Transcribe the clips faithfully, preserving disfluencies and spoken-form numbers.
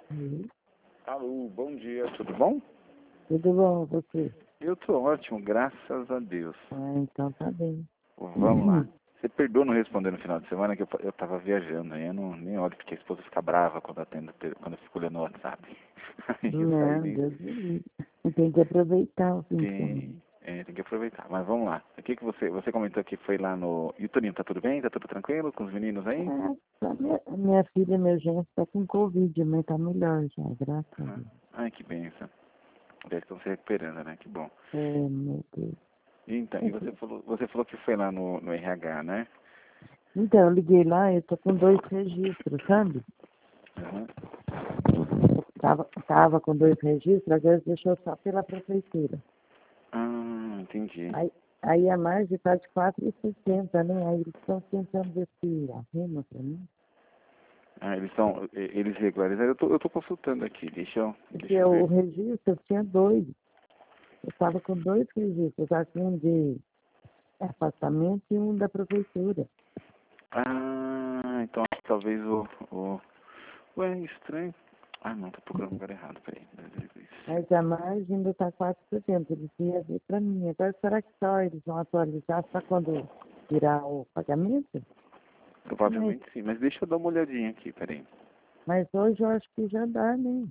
Oi, Alô, bom dia, tudo bom? tudo bom, você? Eu tô ótimo, graças a Deus. Ah, então tá bem. Vamos lá. Você perdoa não responder no final de semana que eu, eu tava viajando, aí eu não, nem olho porque a esposa fica brava quando, atendo, quando eu fico olhando o WhatsApp. Aí eu saí Não, nem... Deus me livre. Tem que aproveitar o fim de semana. Tem, é, tem que aproveitar. Mas vamos lá. O que que você, você comentou que foi lá no... E o Toninho, tá tudo bem? Tá tudo tranquilo com os meninos aí? É, só minha, minha filha, meu genro, tá com Covid, mas tá melhor já, graças a Aham. Deus. Ai, que bênção. Eles estão se recuperando, né? Que bom. É, meu Deus. Então, e você falou, você falou que foi lá no, no R H, né? Então, eu liguei lá, eu tô com dois registros, sabe? Aham. Tava, tava com dois registros, agora deixou só pela prefeitura. Ah, entendi. Aí, aí a margem tá de quatro e sessenta, né? Aí eles estão tentando ver se arruma pra mim. Ah, eles são, eles regularizaram. Eu tô, eu tô consultando aqui, deixa eu, Porque deixa eu o ver. registro eu tinha dois. Eu estava com dois registros, aqui um de afastamento e um da prefeitura. Ah, então acho que talvez o, o, ué, estranho. Ah, não, tô procurando o lugar errado, peraí. Mas a margem ainda está quatro por cento. Eles iam ver para mim. Agora, será que só eles vão atualizar só quando virar o pagamento? Mas, Provavelmente sim, mas deixa eu dar uma olhadinha aqui, peraí. mas hoje eu acho que já dá, né?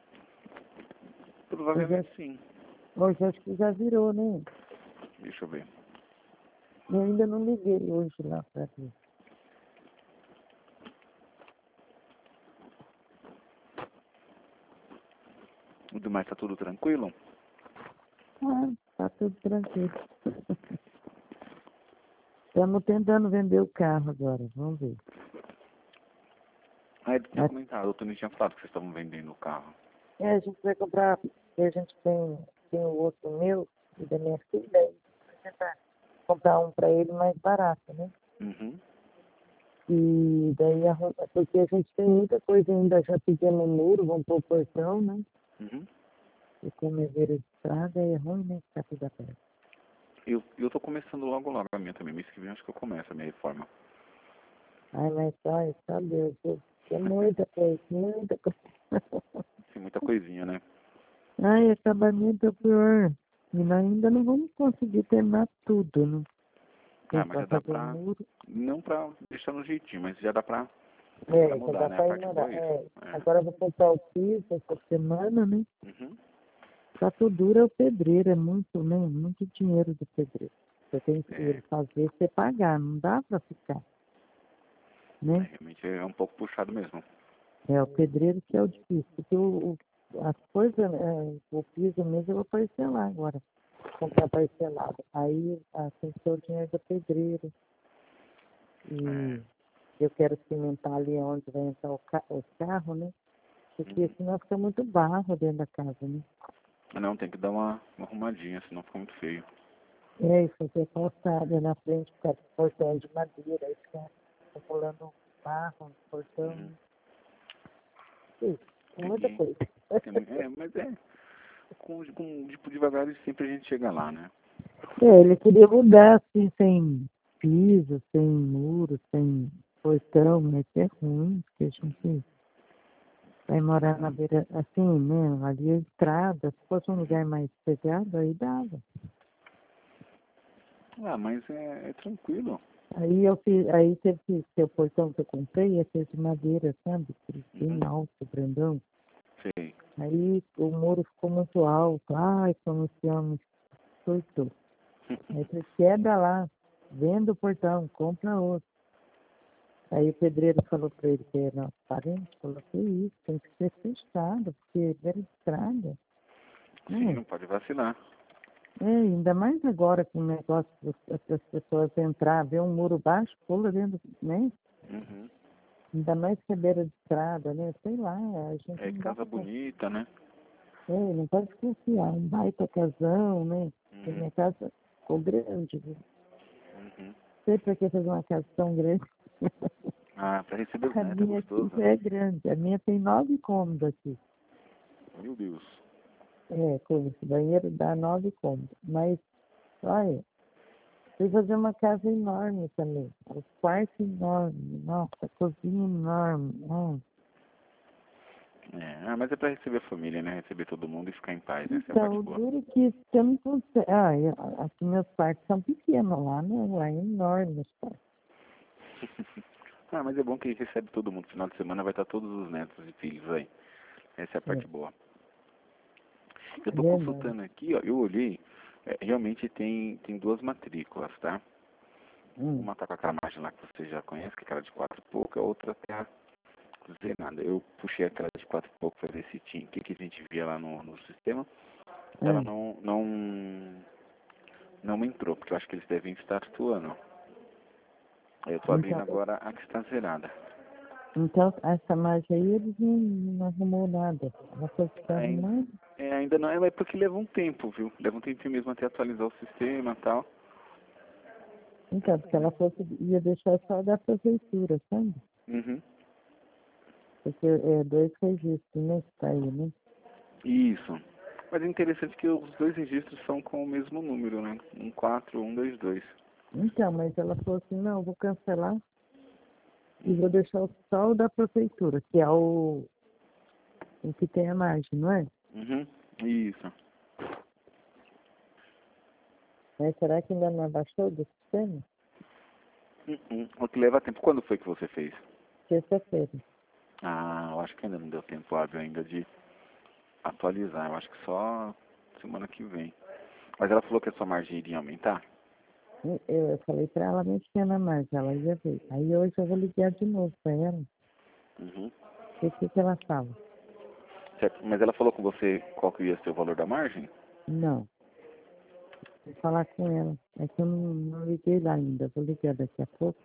Hoje, Provavelmente acho- sim. hoje eu acho que já virou, né? Deixa eu ver. Eu ainda não liguei hoje lá para ver. O demais tá tudo tranquilo? Ah, tá tudo tranquilo. Estamos tentando vender o carro agora, vamos ver. Ah, ele tinha Mas, comentado, o Tony tinha falado que vocês estavam vendendo o carro. é, a gente vai comprar, porque a gente tem, tem o outro meu e da minha filha, e vai tentar comprar um para ele mais barato, né? Uhum. E daí, arrum- porque a gente tem muita coisa ainda, já pedimos um muro, vamos pôr o portão, né? Uhum. E como é beira de estrada, é ruim, né? Ficar tudo aberto. Eu, eu tô começando logo logo a minha também. Mês que vem acho que eu começo a minha reforma. Ai, mas olha, só Deus, Deus, tem muita coisa, muita coisa. Tem muita coisinha, né? Ai, acabamento é o pior. E nós ainda não vamos conseguir terminar tudo, né? Tem Ah, mas que já dá fazer o pra... muro. Não pra deixar no jeitinho, mas já dá pra, pra É, já mudar, dá né? A para parte ignorar. boa é isso. É, É. agora eu vou comprar o piso essa semana, né? Uhum. Só que o duro é o pedreiro, é muito, né? Muito dinheiro do pedreiro. Você tem que É, ele fazer, você pagar, não dá para ficar, é, né? realmente é um pouco puxado mesmo. É o pedreiro que é o difícil, porque o, o, as coisas, é, o piso mesmo eu vou parcelar agora, comprar parcelado. Aí ah, tem que ter o dinheiro do pedreiro. É. E eu quero cimentar ali onde vai entrar o ca os carros, né? Porque Uhum. senão fica muito barro dentro da casa, né? Não, tem que dar uma, uma arrumadinha, senão fica muito feio. É, e fazer calçada na frente, ficar com portão de madeira, aí fica rolando barro no portão, Uhum. né? Sim, tem Tem muita que... coisa. Tem, é, mas é... Com, com, tipo, devagar sempre a gente chega lá, né? É, ele queria mudar, assim, sem piso, sem muro, sem portão, mas é ruim, porque a gente vai morar na beira, assim, né? Ali é estrada, se fosse um lugar mais sossegado, aí dava. Ah, mas é, é tranquilo. Aí eu fiz, aí teve que ser o portão que eu comprei, é aquele de madeira, sabe? Aquele bem Uhum. alto, grandão. Sei. Aí o muro ficou muito alto. Ai, como esse homem surtou. Aí você quebra lá, venda o portão, compra outro. Aí o pedreiro falou para ele que era nosso parente, falou que isso, tem que ser fechado, porque era estrada. Sim, Né? não pode vacilar. É, ainda mais agora com o negócio das das pessoas entrar, ver um muro baixo, pula dentro, né? Uhum. Ainda mais que é beira de estrada, né? Sei lá, a gente É não dá casa pra confiar. bonita, né? É, não pode confiar. Um baita casão, né? Porque Uhum. minha casa ficou grande, viu? Uhum. Sei pra que fazer uma casa tão grande. Ah, pra receber os A netos é minha aqui gostoso. já é grande. A minha tem nove cômodos aqui. Meu Deus. É, com esse banheiro dá nove cômodos. Mas, olha, fui fazer uma casa enorme também. Os quartos enormes. Nossa, a cozinha enorme. Nossa. É, ah, mas é pra receber a família, né? Receber todo mundo e ficar em paz, né? Essa é a Então, parte o boa. duro é que você não consegue. Ah, eu- aqui meus quartos são pequenos lá, né? Lá é enorme os quartos. Ah, mas é bom que recebe todo mundo. Final de semana vai estar todos os netos e filhos aí. Essa é a É, parte boa. Eu é tô verdade. consultando aqui, ó. Eu olhei. É, realmente tem, tem duas matrículas, tá? Hum, Uma tá com aquela margem lá que você já conhece, que é aquela de quatro e pouco, a outra tá zerada. Eu puxei aquela de quatro e pouco pra ver se tinha, o que, que a gente via lá no, no sistema. Ela hum. não, não, não entrou, porque eu acho que eles devem estar atuando. Aí eu tô abrindo Então, agora a que está zerada. então, essa margem aí, eles não, não arrumou nada. Ela foi ficar Ainda, arrumando. é, ainda não, é porque leva um tempo, viu? Leva um tempinho mesmo até atualizar o sistema e tal. Então, porque ela fosse, ia deixar só da prefeitura, sabe? Uhum. Porque é dois registros, né? Que tá aí, né? Isso. Mas é interessante que os dois registros são com o mesmo número, né? Um quatro, um dois dois. Então, mas ela falou assim, não, vou cancelar e Hum. vou deixar o só o da prefeitura, que é o, o que tem a margem, não é? Uhum. Isso. Mas será que ainda não abaixou do sistema? Uhum. O que leva tempo. Quando foi que você fez? Sexta-feira. Ah, eu acho que ainda não deu tempo hábil ainda de atualizar. Eu acho que só semana que vem. Mas ela falou que a sua margem iria aumentar? Eu, eu falei pra ela mexer na margem, ela ia ver. Aí hoje eu vou ligar de novo pra ela. Uhum. E o que, que ela fala? Certo. Mas ela falou com você qual que ia ser o valor da margem? Não, vou falar com ela. É que eu não, não liguei lá ainda, vou ligar daqui a pouco.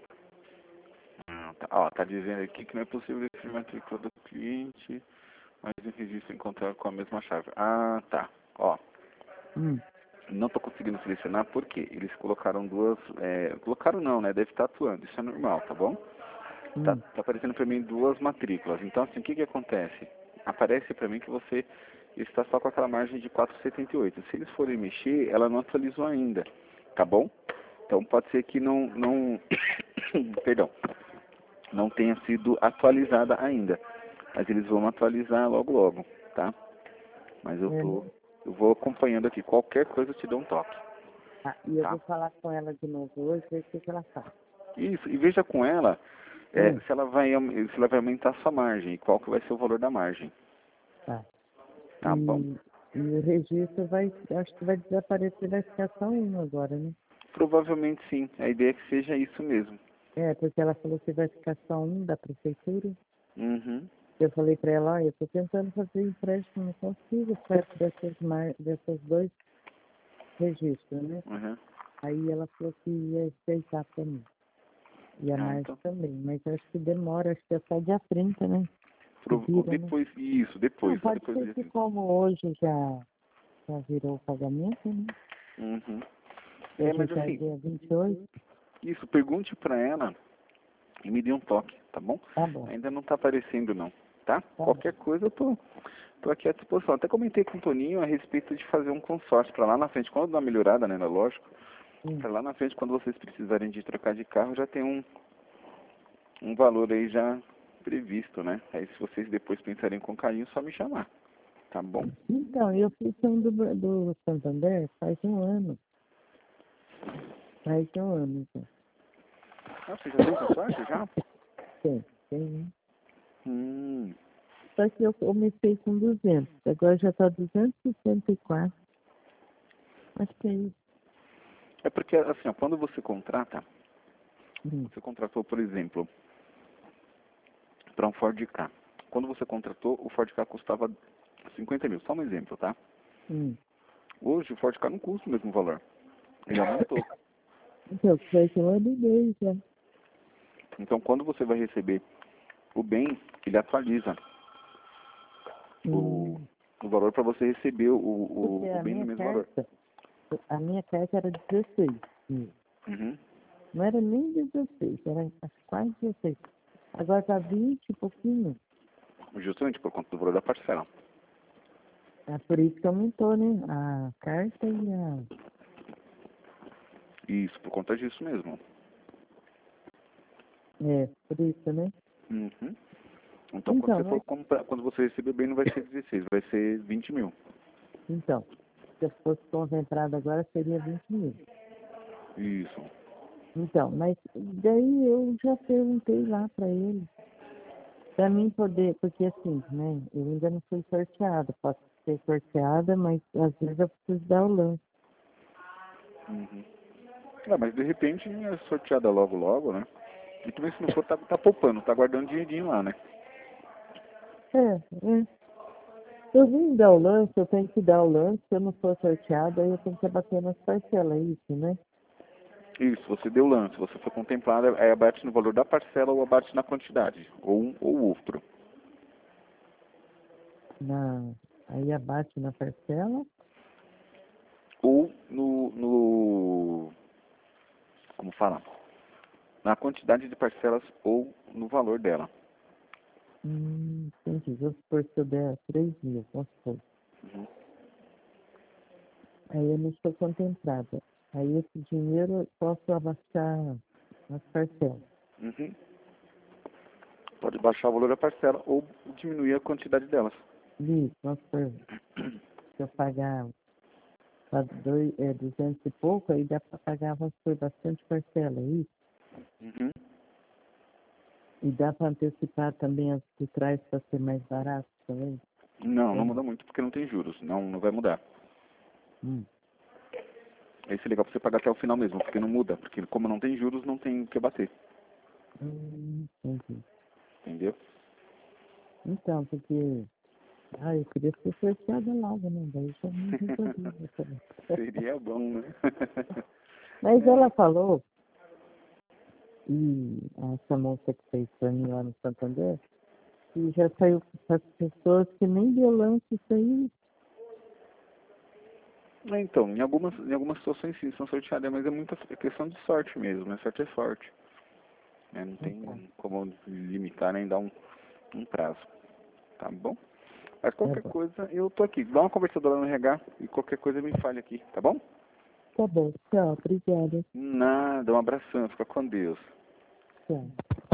Ah, tá. Ó, tá dizendo aqui que não é possível definir a matrícula do cliente, mas o registro encontrar com a mesma chave. Ah, tá. Ó, Hum, não tô conseguindo selecionar porque eles colocaram duas. É, colocaram não, né? Deve estar atuando. Isso é normal, tá bom? Tá, hum, tá aparecendo para mim duas matrículas. Então, assim, o que que acontece? Aparece para mim que você está só com aquela margem de quatro vírgula setenta e oito. Se eles forem mexer, ela não atualizou ainda, tá bom? Então, pode ser que não, não, perdão, não tenha sido atualizada ainda. Mas eles vão atualizar logo logo, tá? Mas eu é, tô, né? eu vou acompanhando aqui. Qualquer coisa eu te dou um toque, Ah, e eu tá? vou falar com ela de novo hoje, ver o que, que ela fala. Isso, e veja com ela é, Hum, se ela vai am- se ela vai aumentar a sua margem e qual que vai ser o valor da margem, tá. tá bom? E, e o registro vai, acho que vai desaparecer, vai ficar só um agora, né? Provavelmente sim. A ideia é que seja isso mesmo. É, porque ela falou que vai ficar só um da prefeitura. Uhum. Eu falei para ela, olha, eu estou tentando fazer empréstimo, não consigo perto dessas, mar... dessas dois registros, né? Uhum. Aí ela falou que ia aceitar para mim. E a Ah, Márcia então. também, mas acho que demora, acho que é só dia trinta, né? Que Pro- vira, né? Depois, isso, depois, Não, só pode depois do ser dia que trinta. como hoje já, já virou o pagamento, né? Uhum. É, Hoje mas já é assim, dia vinte e oito, isso, pergunte pra ela e me dê um toque, tá bom? tá bom, Ainda não tá aparecendo não, tá? tá bom. Qualquer coisa eu tô, tô aqui à disposição. Até comentei com o Toninho a respeito de fazer um consórcio pra lá na frente, quando dá uma melhorada, né, lógico. Hum. Pra lá na frente, quando vocês precisarem de trocar de carro, já tem um, um valor aí já previsto, né? Aí se vocês depois pensarem com carinho, é só me chamar, tá bom? Então, eu fiz um do, do Santander faz um ano, faz um ano, então. Ah, você já tem consórcio já? Tem, tem, né? Hum. Só que eu comecei com duzentos, agora já está duzentos e sessenta e quatro. Acho que é isso. É porque, assim, ó, quando você contrata, Hum, você contratou, por exemplo, para um Ford Ka. Quando você contratou, o Ford Ka custava cinquenta mil. Só um exemplo, tá? hum. Hoje o Ford Ka não custa o mesmo valor. Ele aumentou. Então, faz um ano e meio já. Então, quando você vai receber o bem, ele atualiza o, Hum. o valor para você receber o, Porque o, o a bem no minha mesmo valor. carta, a minha carta era dezesseis mil. Uhum. Não era nem dezesseis, era acho que quase dezesseis. Agora está vinte e pouquinho. Justamente por conta do valor da parcela. É por isso que aumentou, né? A carta e a. Isso, por conta disso mesmo. É, por isso, né? Uhum. Então, Então, quando você for mas, comprar, quando você receber bem, não vai ser dezesseis, vai ser vinte mil. então, se eu fosse concentrado agora, seria vinte mil. Isso. Então, mas daí eu já perguntei lá para ele, para mim poder, porque assim, né, eu ainda não fui sorteada, posso ser sorteada, mas às vezes eu preciso dar o lance. Uhum. Ah, mas de repente é sorteada logo, logo, né? E também se não for, tá, tá poupando, tá guardando dinheirinho lá, né? É, é. Eu vim dar o lance, eu tenho que dar o lance, se eu não for sorteada, aí eu tenho que abater nas parcelas, é isso, né? Isso, você deu lance, você foi contemplado, aí abate no valor da parcela ou abate na quantidade, ou um ou outro. Na, aí abate na parcela. Ou no, no, como fala? Na quantidade de parcelas ou no valor dela. Hum, entendi. Vamos supor se eu der três mil, vamos supor. Uhum. Aí eu não estou contemplada. Aí esse dinheiro eu posso abaixar nas parcelas. Uhum. Pode baixar o valor da parcela ou diminuir a quantidade delas. Isso, vamos supor, se eu pagar pra dois, é, duzentos e pouco, aí dá para pagar, vamos supor, bastante parcela, é isso? Uhum. E dá para antecipar também as de trás para ser mais barato também? Não, Ou não muda não? muito porque não tem juros. Não, não vai mudar. Hum, Esse é legal pra você pagar até o final mesmo, porque não muda. Porque como não tem juros, não tem o que bater. hum, entendi. Entendeu? Então, porque ah, eu queria ser sorteada logo, né? Daí já me resolvi também. Seria bom, né? Mas É. ela falou, e essa moça que fez pra mim lá no Santander, que já saiu para as pessoas que nem deu lance isso aí. É, então, em algumas, em algumas situações sim são sorteadas, mas é muita é questão de sorte mesmo, né? Sorte é sorte. Né? Não Então, tem como limitar nem dar um, um prazo. Tá bom? Mas tá qualquer bom. coisa, eu tô aqui. Dá uma conversadora no R H e qualquer coisa me fale aqui, tá bom? Tá bom, tchau, obrigada. Nada, um abração, fica com Deus. Tchau.